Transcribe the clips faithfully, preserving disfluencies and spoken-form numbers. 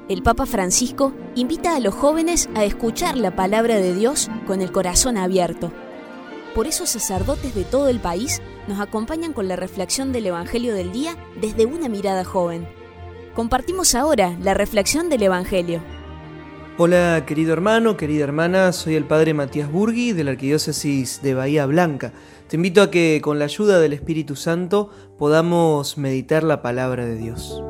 el Papa Francisco invita a los jóvenes a escuchar la palabra de Dios con el corazón abierto. Por eso sacerdotes de todo el país nos acompañan con la reflexión del Evangelio del día desde una mirada joven. Compartimos ahora la reflexión del Evangelio. Hola querido hermano, querida hermana, soy el Padre Matías Burgui de la Arquidiócesis de Bahía Blanca. Te invito a que con la ayuda del Espíritu Santo podamos meditar la palabra de Dios.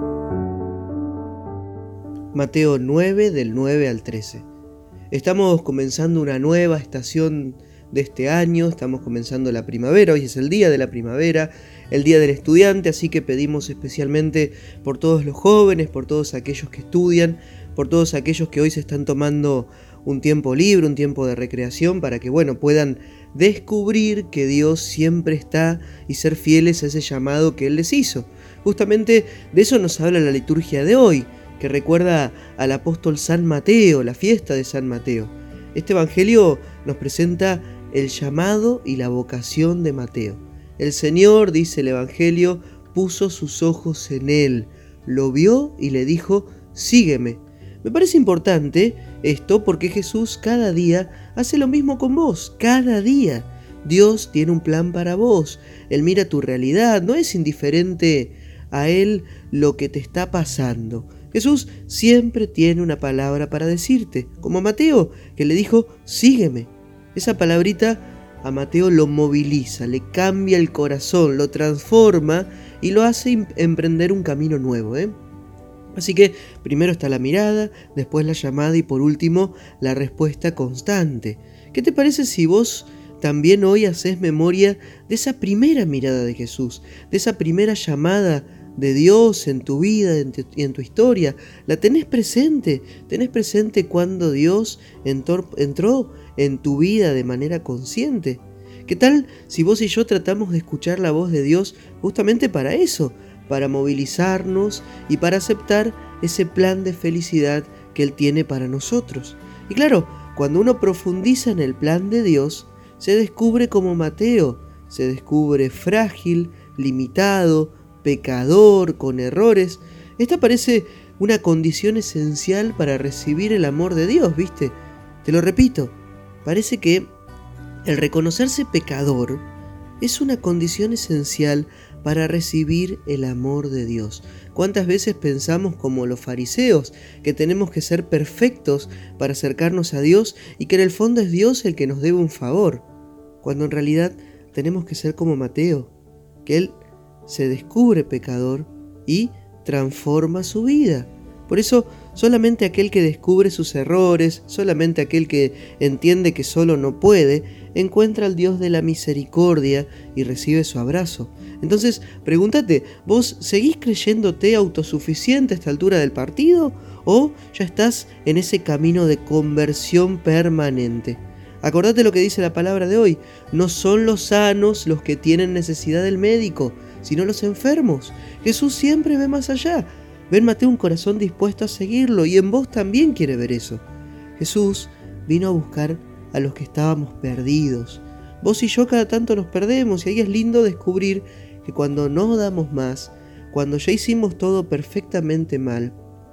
Mateo nueve, del nueve al trece. Estamos comenzando una nueva estación de este año, estamos comenzando la primavera, hoy es el día de la primavera, el día del estudiante, así que pedimos especialmente por todos los jóvenes, por todos aquellos que estudian, por todos aquellos que hoy se están tomando un tiempo libre, un tiempo de recreación, para que bueno, puedan descubrir que Dios siempre está y ser fieles a ese llamado que Él les hizo. Justamente de eso nos habla la liturgia de hoy, que recuerda al apóstol San Mateo, la fiesta de San Mateo. Este evangelio nos presenta el llamado y la vocación de Mateo. El Señor, dice el evangelio, puso sus ojos en él, lo vio y le dijo: sígueme. Me parece importante esto porque Jesús cada día hace lo mismo con vos, cada día. Dios tiene un plan para vos, Él mira tu realidad, no es indiferente a Él lo que te está pasando. Jesús siempre tiene una palabra para decirte, como a Mateo, que le dijo: sígueme. Esa palabrita a Mateo lo moviliza, le cambia el corazón, lo transforma y lo hace emprender un camino nuevo, ¿eh? Así que primero está la mirada, después la llamada y por último la respuesta constante. ¿Qué te parece si vos también hoy haces memoria de esa primera mirada de Jesús, de esa primera llamada de Dios en tu vida y en tu historia? ¿La tenés presente? ¿Tenés presente cuando Dios entró, entró en tu vida de manera consciente? ¿Qué tal si vos y yo tratamos de escuchar la voz de Dios justamente para eso? Para movilizarnos y para aceptar ese plan de felicidad que Él tiene para nosotros. Y claro, cuando uno profundiza en el plan de Dios, se descubre como Mateo, se descubre frágil, limitado, pecador, con errores. Esta parece una condición esencial para recibir el amor de Dios, ¿viste? Te lo repito, parece que el reconocerse pecador es una condición esencial para recibir el amor de Dios. ¿Cuántas veces pensamos como los fariseos, que tenemos que ser perfectos para acercarnos a Dios y que en el fondo es Dios el que nos debe un favor? Cuando en realidad tenemos que ser como Mateo, que él se descubre pecador y transforma su vida. Por eso, solamente aquel que descubre sus errores, solamente aquel que entiende que solo no puede, encuentra al Dios de la misericordia y recibe su abrazo. Entonces, pregúntate, ¿vos seguís creyéndote autosuficiente a esta altura del partido? ¿O ya estás en ese camino de conversión permanente? Acordate lo que dice la palabra de hoy: no son los sanos los que tienen necesidad del médico, sino los enfermos. Jesús siempre ve más allá. Ve en Mateo un corazón dispuesto a seguirlo, y en vos también quiere ver eso. Jesús vino a buscar a los que estábamos perdidos. Vos y yo cada tanto nos perdemos, y ahí es lindo descubrir que cuando no damos más, cuando ya hicimos todo perfectamente mal,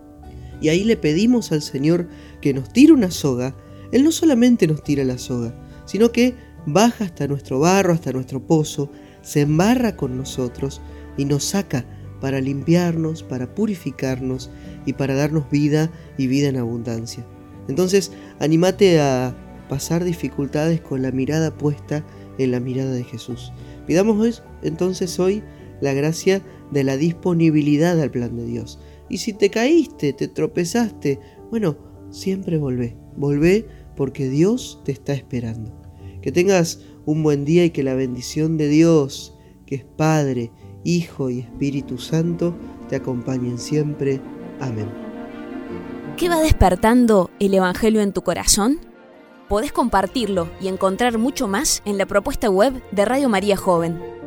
y ahí le pedimos al Señor que nos tire una soga, Él no solamente nos tira la soga, sino que baja hasta nuestro barro, hasta nuestro pozo, se embarra con nosotros y nos saca para limpiarnos, para purificarnos y para darnos vida y vida en abundancia. Entonces, anímate a pasar dificultades con la mirada puesta en la mirada de Jesús. Pidamos hoy, entonces hoy la gracia de la disponibilidad al plan de Dios. Y si te caíste, te tropezaste, bueno, siempre volvé, volvé porque Dios te está esperando. Que tengas un buen día y que la bendición de Dios, que es Padre, Hijo y Espíritu Santo, te acompañen siempre. Amén. ¿Qué va despertando el Evangelio en tu corazón? Podés compartirlo y encontrar mucho más en la propuesta web de Radio María Joven.